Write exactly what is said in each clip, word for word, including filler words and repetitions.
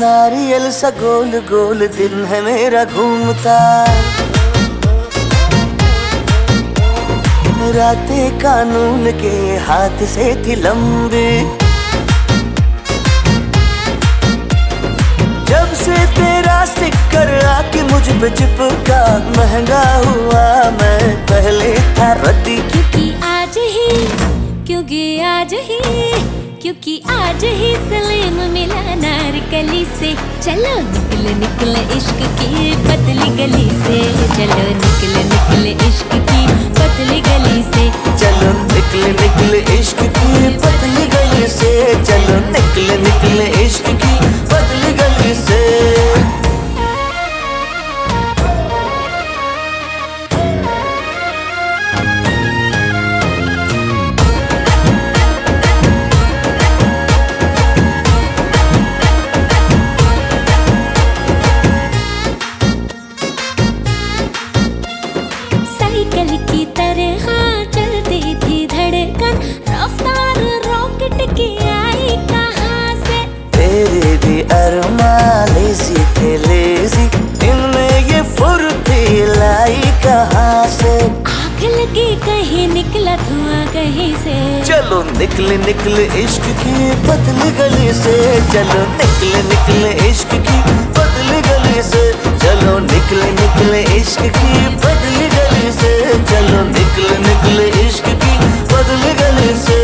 नारियल सा गोल गोल दिल है मेरा घूमता, रातें कानून के हाथ से थी लंबी, जब से तेरा स्टिकर आके मुझ पे चिपका, महंगा हुआ मैं पहले था रद्दी। क्योंकि आज ही क्योंकि आज ही क्योंकि आज ही सलीम मिला नारकली से। चलो निकले निकले इश्क की पतली गली से, चलो निकले निकले इश्क की पतली गली से, चलो निकले निकले इश्क की पतली गली से, चलो निकले निकले इश्क की पतली गली से। साइकिल की तरह चलती थी धड़कन, रफ्तार रॉकेट की आई कहाँ से। तेरे भी अरमां लेजी थे लेजी, इनमें ये फुर्ती लाई कहाँ से। आग लगी कहीं निकला धुआं कहीं से, चलो निकले निकले इश्क की पतली गली से, चलो निकले निकले इश्क की पतली गली से, चलो निकले निकले इश्क की पतली गली से, चलो निकले निकले इश्क की पतली गली से।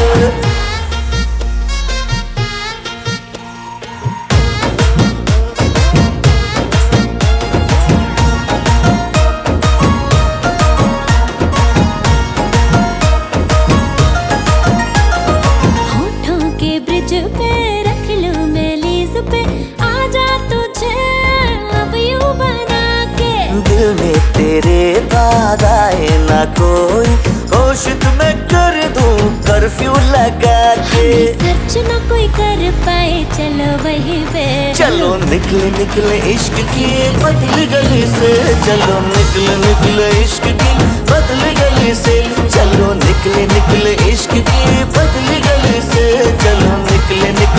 पे रख लूं मैं लीज पे, आजा तुझे लव यू बना के। दिल में तेरे बाद आए ना कोई, होश तुम्हें कर दूं कर्फ्यू लगा के। सर्च ना कोई कर पाए, चलो वहीं पे। चलो निकले निकले इश्क की पतली गली से, चलो निकले निकले इश्क की पतली गली से, चलो निकले निकले इश्क की पतली गली से, चलो निकले निकले